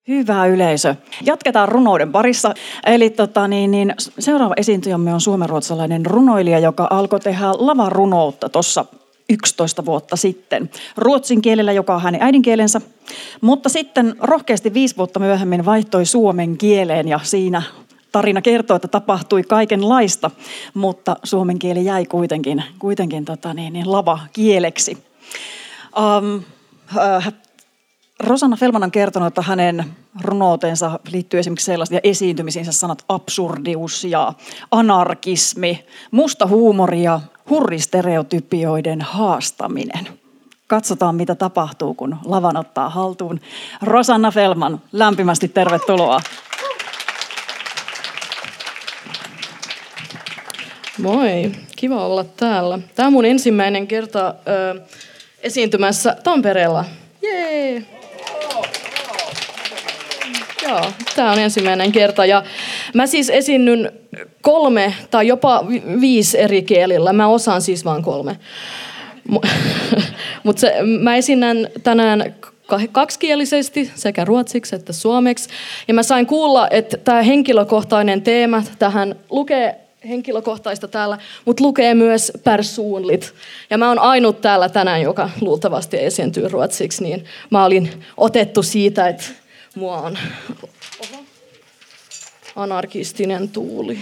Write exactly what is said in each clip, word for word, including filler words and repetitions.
Hyvä yleisö. Jatketaan runouden parissa. Eli tota, niin, niin, seuraava esiintyjämme on suomenruotsalainen runoilija, joka alkoi tehdä lavarunoutta tuossa yksitoista vuotta sitten. Ruotsin kielellä, joka on hänen äidinkielensä. Mutta sitten rohkeasti viisi vuotta myöhemmin vaihtoi suomen kieleen ja siinä tarina kertoo, että tapahtui kaikenlaista. Mutta suomen kieli jäi kuitenkin, kuitenkin tota, niin, niin, lavakieleksi. Um, uh, Rosanna Fellman on kertonut, että hänen runouteensa liittyy esimerkiksi sellaisia esiintymisiinsä sanat absurdius ja anarkismi, musta huumori ja hurristereotypioiden haastaminen. Katsotaan, mitä tapahtuu, kun lavan ottaa haltuun. Rosanna Fellman, lämpimästi tervetuloa. Moi, kiva olla täällä. Tämä on mun ensimmäinen kerta ö, esiintymässä Tampereella. Jee! Joo, tämä on ensimmäinen kerta ja mä siis esiinnyn kolme tai jopa viisi eri kielillä. Mä osaan siis vain kolme. Mutta mä esinnän tänään kaksikielisesti sekä ruotsiksi että suomeksi. Ja mä sain kuulla, että tämä henkilökohtainen teema tähän lukee henkilökohtaista täällä, mutta lukee myös persoonligt. Ja mä oon ainut täällä tänään, joka luultavasti esiintyy ruotsiksi, niin mä olin otettu siitä, että mua on anarkistinen tuuli.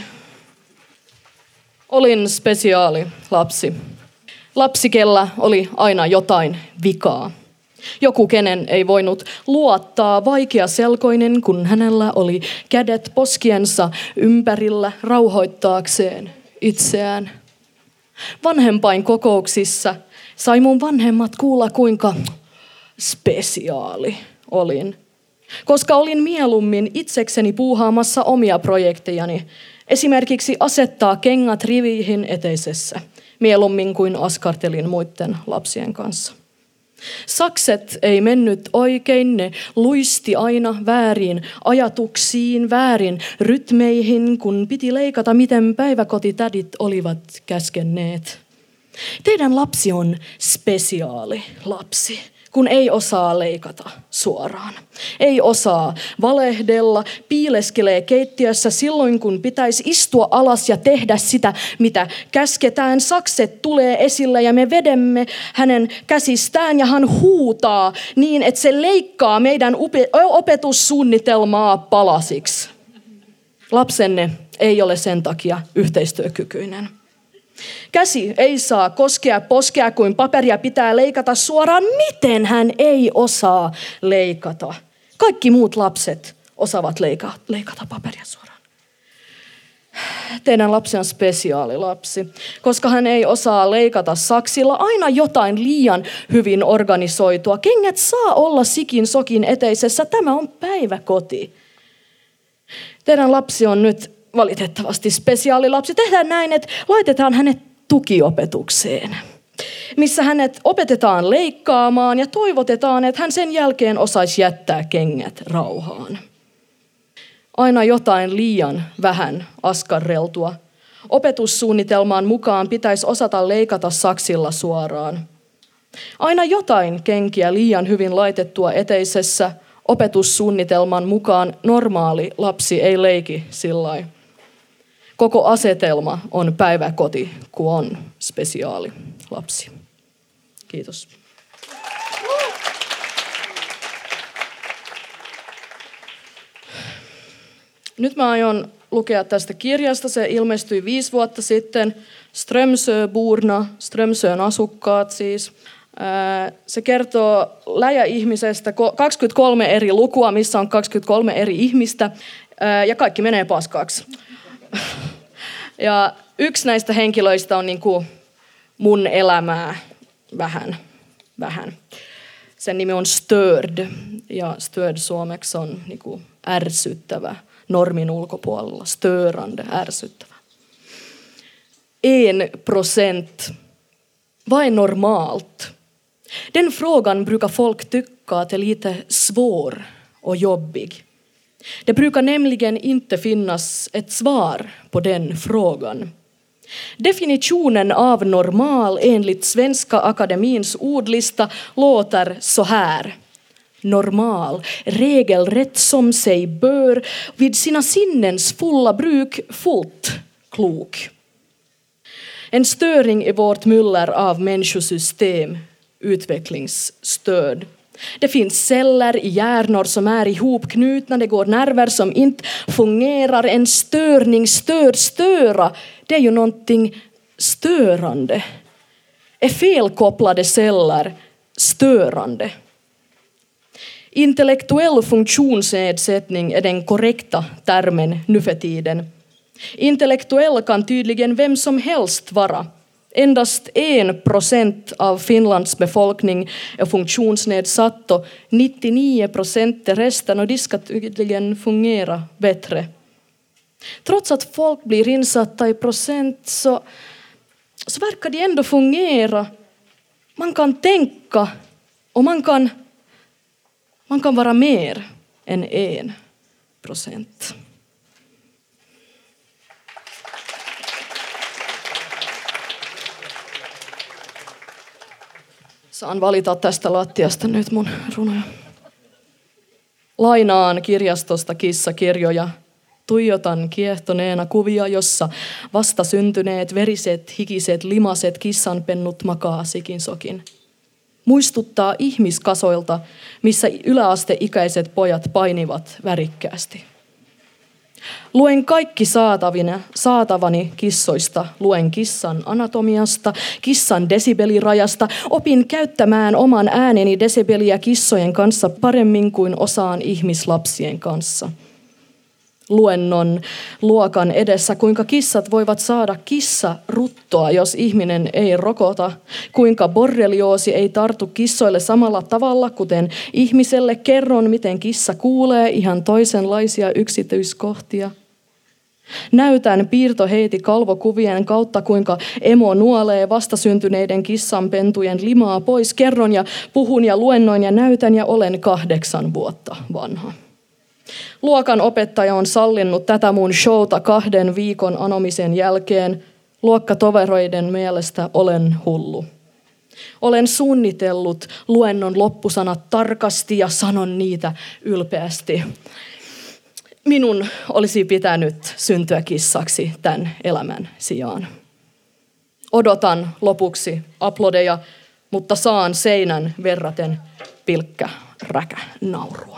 Olin spesiaali lapsi. Lapsi, kellä oli aina jotain vikaa. Joku, kenen ei voinut luottaa, vaikeaselkoinen, kun hänellä oli kädet poskiensa ympärillä rauhoittaakseen itseään. Vanhempain kokouksissa sai mun vanhemmat kuulla, kuinka spesiaali olin. Koska olin mieluummin itsekseni puuhaamassa omia projektejani, esimerkiksi asettaa kengät riviihin eteisessä, mieluummin kuin askartelin muiden lapsien kanssa. Sakset ei mennyt oikein, ne luisti aina väärin ajatuksiin, väärin rytmeihin, kun piti leikata, miten päiväkotitädit olivat käskenneet. Teidän lapsi on spesiaali lapsi, kun ei osaa leikata suoraan. Ei osaa valehdella, piileskelee keittiössä silloin, kun pitäisi istua alas ja tehdä sitä, mitä käsketään. Sakset tulee esille ja me vedemme hänen käsistään ja hän huutaa niin, että se leikkaa meidän opetussuunnitelmaa palasiksi. Lapsenne ei ole sen takia yhteistyökykyinen. Käsi ei saa koskea poskea, kuin paperia pitää leikata suoraan. Miten hän ei osaa leikata? Kaikki muut lapset osaavat leikata, leikata paperia suoraan. Teidän lapsi on spesiaalilapsi, koska hän ei osaa leikata saksilla aina jotain liian hyvin organisoitua. Kengät saa olla sikin sokin eteisessä. Tämä on päiväkoti. Teidän lapsi on nyt valitettavasti spesiaalilapsi. Tehdään näin, että laitetaan hänet tukiopetukseen, missä hänet opetetaan leikkaamaan ja toivotetaan, että hän sen jälkeen osaisi jättää kengät rauhaan. Aina jotain liian vähän askarreltua. Opetussuunnitelmaan mukaan pitäisi osata leikata saksilla suoraan. Aina jotain kenkiä liian hyvin laitettua eteisessä. Opetussuunnitelman mukaan normaali lapsi ei leiki sillai. Koko asetelma on päiväkoti, kun on spesiaali lapsi. Kiitos. Nyt mä aion lukea tästä kirjasta. Se ilmestyi viisi vuotta sitten. Strömsöborna, Strömsön asukkaat siis. Se kertoo läjäihmisestä kaksikymmentäkolme eri lukua, missä on kaksikymmentäkolme eri ihmistä, ja kaikki menee paskaksi. Ja yksi näistä henkilöistä on niin kuin mun elämää vähän, vähän. Sen nimi on Störd, ja Störd suomeksi on niin kuin ärsyttävä, normin ulkopuolella, störande, ärsyttävä. En procent, vad är normalt? Den frågan brukar folk tycka att är lite svår och jobbig. Det brukar nämligen inte finnas ett svar på den frågan. Definitionen av normal enligt Svenska Akademins ordlista låter så här. normal, regelrätt som sig bör, vid sina sinnens fulla bruk fullt klok. En störing i vårt muller av människosystem, utvecklingsstöd. Det finns celler i hjärnor som är ihopknutna, det går nerver som inte fungerar. En störning, stör, störa, det är ju någonting störande. Är felkopplade celler störande? Intellektuell funktionsnedsättning är den korrekta termen nu för tiden. Intellektuell kan tydligen vem som helst vara. Endast en procent av Finlands befolkning är funktionsnedsatt och nittionio procent är resten, och de ska tydligen fungera bättre. Trots att folk blir insatta i procent så, så verkar det ändå fungera. Man kan tänka och man kan, man kan vara mer än en procent. Saan valita tästä lattiasta nyt mun runoja. Lainaan kirjastosta kissakirjoja. Tuijotan kiehtoneena kuvia, jossa vastasyntyneet, veriset, hikiset, limaset kissanpennut makaa sikinsokin. Muistuttaa ihmiskasoilta, missä yläasteikäiset pojat painivat värikkäästi. Luen kaikki saatavina, saatavani kissoista, luen kissan anatomiasta, kissan desibelirajasta, opin käyttämään oman ääneni desibeliä kissojen kanssa paremmin kuin osaan ihmislapsien kanssa. Luennon luokan edessä, kuinka kissat voivat saada kissaruttoa, jos ihminen ei rokota, kuinka borrelioosi ei tartu kissoille samalla tavalla, kuten ihmiselle. Kerron, miten kissa kuulee ihan toisenlaisia yksityiskohtia. Näytän piirtoheiti kalvokuvien kautta, kuinka emo nuolee vastasyntyneiden kissanpentujen limaa pois. Kerron ja puhun ja luennoin ja näytän ja olen kahdeksan vuotta vanha. Luokan opettaja on sallinnut tätä mun showta kahden viikon anomisen jälkeen. Luokkatoveroiden mielestä olen hullu. Olen suunnitellut luennon loppusanat tarkasti ja sanon niitä ylpeästi. Minun olisi pitänyt syntyä kissaksi tämän elämän sijaan. Odotan lopuksi aplodeja, mutta saan seinän verraten pilkkä räkä naurua.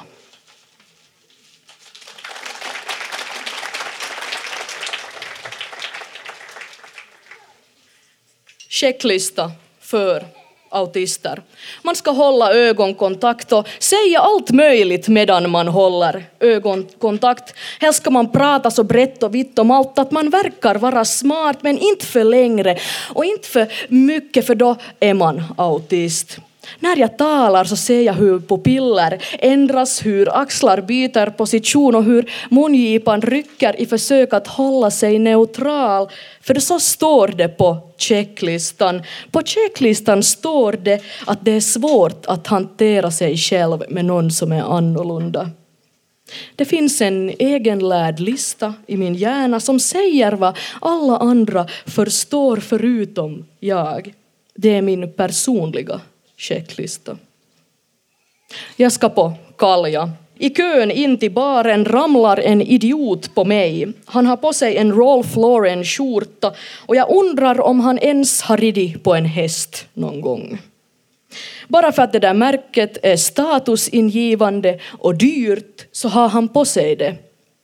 Checklista för autister. Man ska hålla ögonkontakt och säga allt möjligt medan man håller ögonkontakt. Helst ska man prata så brett och vitt om allt att man verkar vara smart, men inte för längre och inte för mycket, för då är man autist. När jag talar så ser jag hur pupiller ändras, hur axlar byter position och hur mungipan rycker i försök att hålla sig neutral. För så står det på checklistan. På checklistan står det att det är svårt att hantera sig själv med någon som är annorlunda. Det finns en egenlärd lista i min hjärna som säger vad alla andra förstår förutom jag. Det är min personliga checklista. Jag ska på kalja. I kön in till baren ramlar en idiot på mig. Han har på sig en Ralph Lauren-skjorta och jag undrar om han ens har ridit på en häst någon gång. Bara för att det där märket är statusingivande och dyrt så har han på sig det.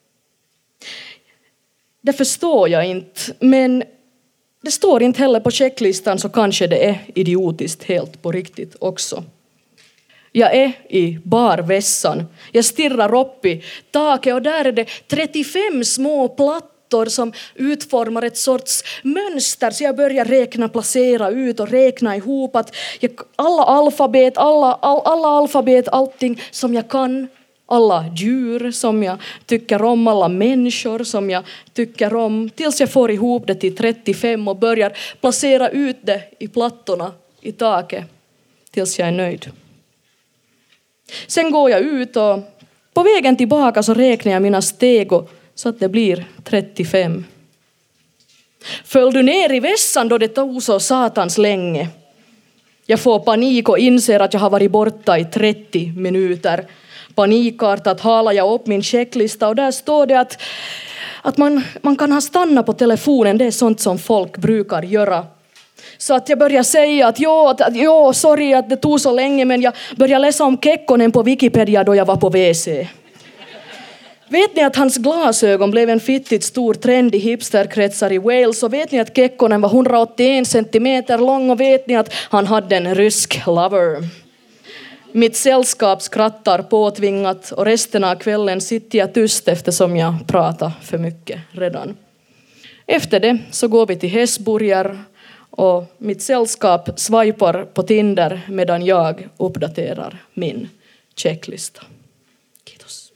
Det förstår jag inte, men det står inte heller på checklistan, så kanske det är idiotiskt helt på riktigt också. Jag är i barvässan. Jag stirrar upp i taket och där är det trettiofem små plattor som utformar ett sorts mönster. Så jag börjar räkna, placera ut och räkna ihop att jag, alla alfabet, alla, all, alla alfabet, allting som jag kan. Alla djur som jag tycker om, alla människor som jag tycker om. Tills jag får ihop det till trettiofem och börjar placera ut det i plattorna i taket. Tills jag är nöjd. Sen går jag ut och på vägen tillbaka så räknar jag mina steg så att det blir trettiofem. Föll du ner i vässan då det tog så satans länge? Jag får panik och inser att jag har varit borta i trettio minuter. Panikartat halar jag upp min checklista och där står det att, att man, man kan ha stannat på telefonen. Det är sånt som folk brukar göra. Så att jag börjar säga att jo, att, jo, sorry att det tog så länge, men jag började läsa om Kekkonen på Wikipedia då jag var på W C. Vet ni att hans glasögon blev en fittigt stor trend i hipsterkretsar i Wales? Och vet ni att Kekkonen var hundraåttioen centimeter lång? Och vet ni att han hade en rysk lover? Mitt sällskap skrattar påtvingat och resten av kvällen sitter jag tyst eftersom jag pratar för mycket redan. Efter det så går vi till Hesburger och mitt sällskap swipar på Tinder medan jag uppdaterar min checklista. Kiitos.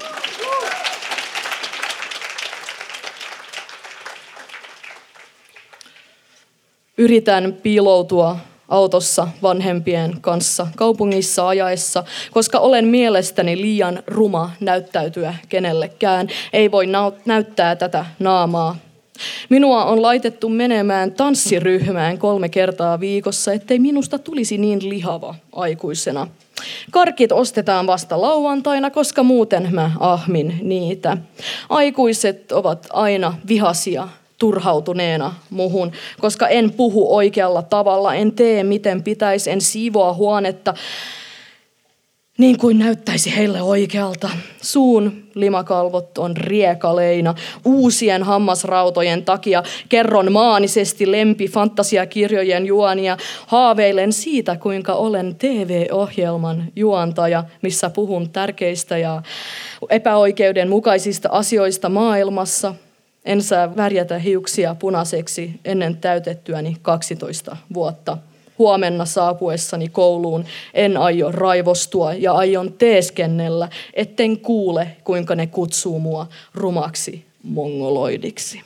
Yritän piiloutua autossa vanhempien kanssa kaupungissa ajaessa, koska olen mielestäni liian ruma näyttäytyä kenellekään. Ei voi näyttää tätä naamaa. Minua on laitettu menemään tanssiryhmään kolme kertaa viikossa, ettei minusta tulisi niin lihava aikuisena. Karkit ostetaan vasta lauantaina, koska muuten mä ahmin niitä. Aikuiset ovat aina vihaisia turhautuneena muhun, koska en puhu oikealla tavalla, en tee miten pitäisi, en siivoa huonetta niin kuin näyttäisi heille oikealta. Suun limakalvot on riekaleina uusien hammasrautojen takia. Kerron maanisesti lempi fantasiakirjojen juonia. Haaveilen siitä, kuinka olen T V-ohjelman juontaja, missä puhun tärkeistä ja epäoikeudenmukaisista asioista maailmassa. En saa värjätä hiuksia punaiseksi ennen täytettyäni kaksitoista vuotta. Huomenna saapuessani kouluun en aio raivostua ja aion teeskennellä, etten kuule, kuinka ne kutsuu mua rumaksi mongoloidiksi.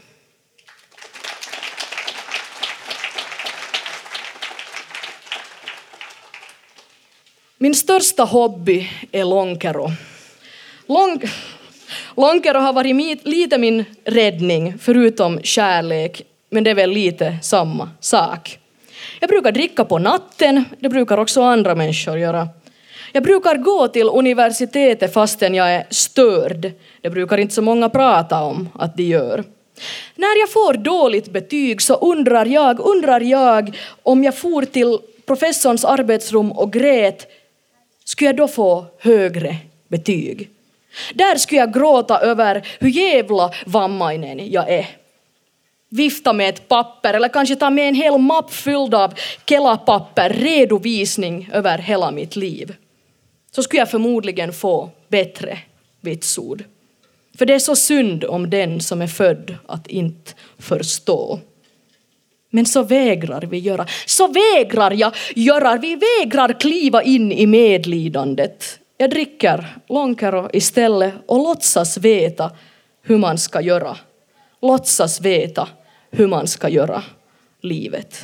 Min största hobby är lonkero. Lång... Lonkero har varit lite min räddning, förutom kärlek, men det är väl lite samma sak. Jag brukar dricka på natten, det brukar också andra människor göra. Jag brukar gå till universitetet fastän jag är störd. Det brukar inte så många prata om att de gör. När jag får dåligt betyg så undrar jag, undrar jag om jag for till professorns arbetsrum och grät, skulle jag då få högre betyg? Där skulle jag gråta över hur jävla vammainen jag är. Vifta med ett papper eller kanske ta med en hel mapp fylld av Kela-papper, redovisning över hela mitt liv. Så skulle jag förmodligen få bättre vitsord. För det är så synd om den som är född att inte förstå. Men så vägrar vi göra. Så vägrar jag göra. Vi vägrar kliva in i medlidandet. Jag dricker lonkero istället och låtsas veta hur man ska göra. Låtsas veta hur man ska göra livet.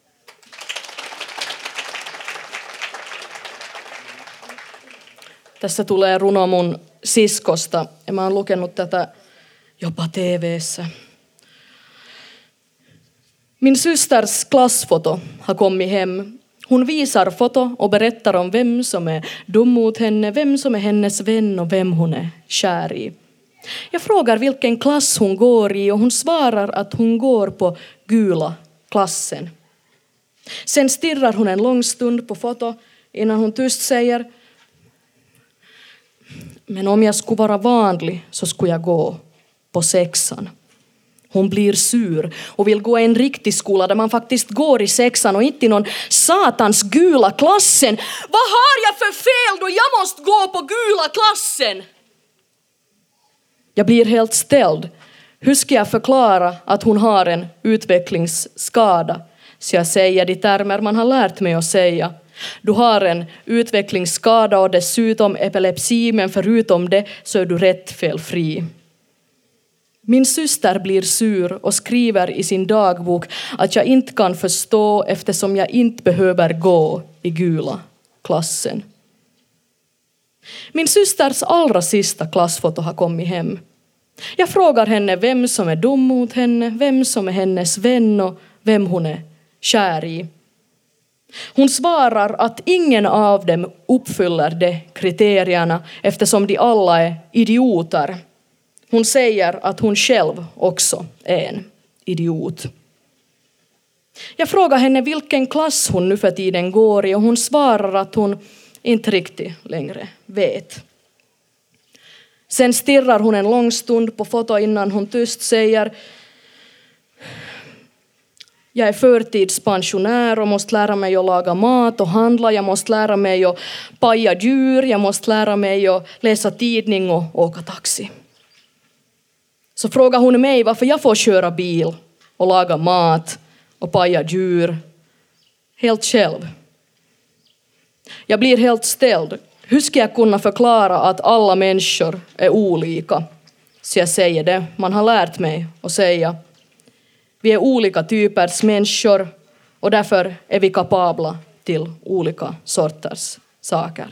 Tässä tulee runo mun siskosta ja mä oon lukenut tätä jopa T V:ssä. Min systers klassfoto har kommit hem. Hon visar foto och berättar om vem som är dum mot henne, vem som är hennes vän och vem hon är kär i. Jag frågar vilken klass hon går i och hon svarar att hon går på gula klassen. Sen stirrar hon en lång stund på foto innan hon tyst säger: men om jag skulle vara vanlig så skulle jag gå på sexan. Hon blir sur och vill gå i en riktig skola där man faktiskt går i sexan och inte i någon satans gula klassen. Vad har jag för fel då jag måste gå på gula klassen? Jag blir helt ställd. Hur ska jag förklara att hon har en utvecklingsskada? Så jag säger de termer man har lärt mig att säga. Du har en utvecklingsskada och dessutom epilepsi, men förutom det så är du rätt felfri. Min syster blir sur och skriver i sin dagbok att jag inte kan förstå eftersom jag inte behöver gå i gula klassen. Min systers allra sista klassfoto har kommit hem. Jag frågar henne vem som är dum mot henne, vem som är hennes vän och vem hon är kär i. Hon svarar att ingen av dem uppfyller de kriterierna eftersom de alla är idioter. Hon säger att hon själv också är en idiot. Jag frågar henne vilken klass hon nu för tiden går i och hon svarar att hon inte riktigt längre vet. Sen stirrar hon en lång stund på foto innan hon tyst säger: jag är förtidspensionär och måste lära mig att laga mat och handla. Jag måste lära mig att paja djur. Jag måste lära mig att läsa tidning och åka taxi. Så frågar hon mig varför jag får köra bil och laga mat och paja djur helt själv. Jag blir helt ställd. Hur ska jag kunna förklara att alla människor är olika? Så jag säger det man har lärt mig att säga. Vi är olika typers människor och därför är vi kapabla till olika sorters saker.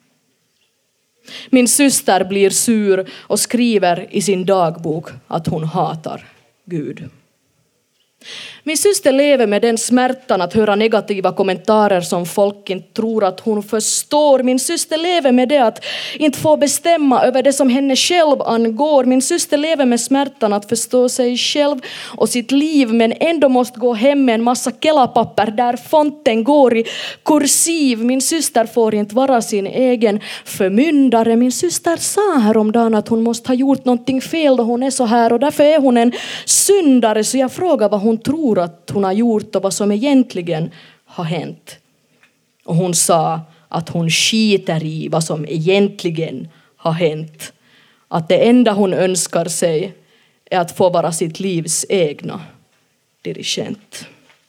Min syster blir sur och skriver i sin dagbok att hon hatar Gud. Min syster lever med den smärtan att höra negativa kommentarer som folk inte tror att hon förstår. Min syster lever med det att inte få bestämma över det som henne själv angår. Min syster lever med smärtan att förstå sig själv och sitt liv men ändå måste gå hem med en massa kelapapper där fonten går i kursiv. Min syster får inte vara sin egen förmyndare. Min syster sa häromdagen att hon måste ha gjort någonting fel då hon är så här och därför är hon en syndare. Så jag frågar vad hon tror att hon har gjort och vad som egentligen har hänt. Och hon sa att hon skiter i vad som egentligen har hänt. Att det enda hon önskar sig är att få vara sitt livs egna dirigent.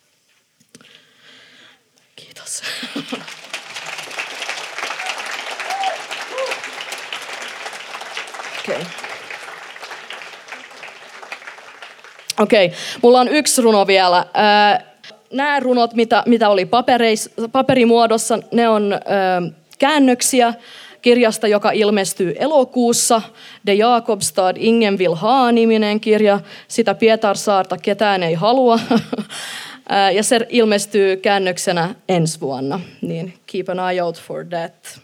Kiitos. Okei. Okay. Okei, okay. Mulla on yksi runo vielä. Nämä runot, mitä, mitä oli papereis, paperimuodossa, ne on ö, käännöksiä kirjasta, joka ilmestyy elokuussa. De Jakobstad, Ingen vill ha-niminen kirja. Sitä Pietarsaarta ketään ei halua. Ja se ilmestyy käännöksenä ensi vuonna. Niin keep an eye out for that.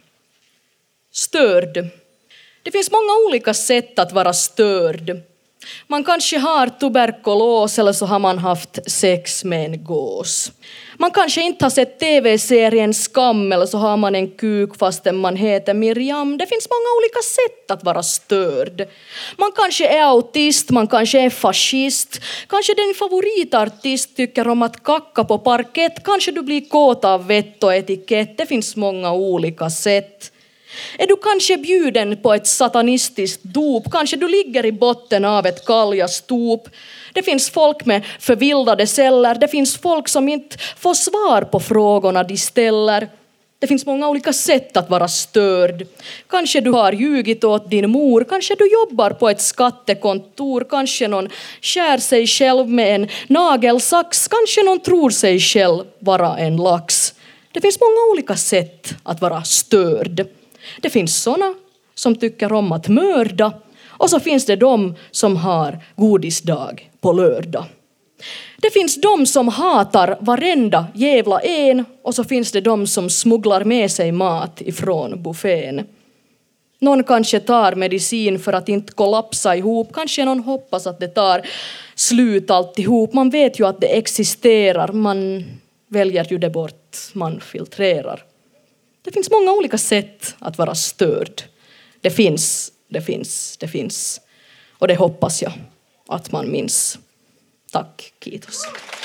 Störd. Det finns många olika sätt att vara störd. Man kanske har tuberkulos eller så har man haft sex med en gås. Man kanske inte har sett tv-serien Skam eller så har man en kuk fastän man heter Miriam. Det finns många olika sätt att vara störd. Man kanske är autist, man kanske är fascist. Kanske din favoritartist tycker om att kacka på parkett. Kanske du blir kåt av vett och etikett. Det finns många olika sätt. Är du kanske bjuden på ett satanistiskt dop? Kanske du ligger i botten av ett kaljastop. Det finns folk med förvildade celler. Det finns folk som inte får svar på frågorna de ställer. Det finns många olika sätt att vara störd. Kanske du har ljugit åt din mor. Kanske du jobbar på ett skattekontor. Kanske någon skär sig själv med en nagelsax. Kanske någon tror sig själv vara en lax. Det finns många olika sätt att vara störd. Det finns såna som tycker om att mörda och så finns det de som har godisdag på lördag. Det finns de som hatar varenda jävla en och så finns det de som smugglar med sig mat ifrån buffén. Någon kanske tar medicin för att inte kollapsa ihop. Kanske någon hoppas att det tar slut alltihop. Man vet ju att det existerar. Man väljer ju det bort. Man filtrerar. Det finns många olika sätt att vara störd. Det finns, det finns, det finns. Och det hoppas jag att man minns. Tack, kiitos.